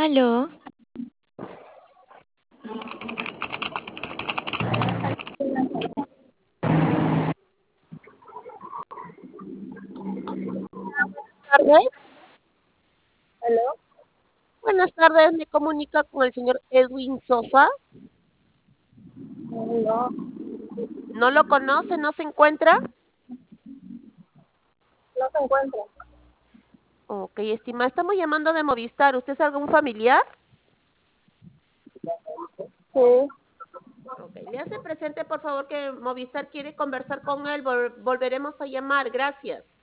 Aló, Tardes. ¿Aló? Buenas tardes, me comunica con el señor Edwin Sosa. No, ¿No lo conoce? ¿No se encuentra? no se encuentra. Ok, estimada, estamos llamando de Movistar. ¿Usted es algún familiar? Sí, Ok, le hace presente, por favor, que Movistar quiere conversar con él. Volveremos a llamar. Gracias.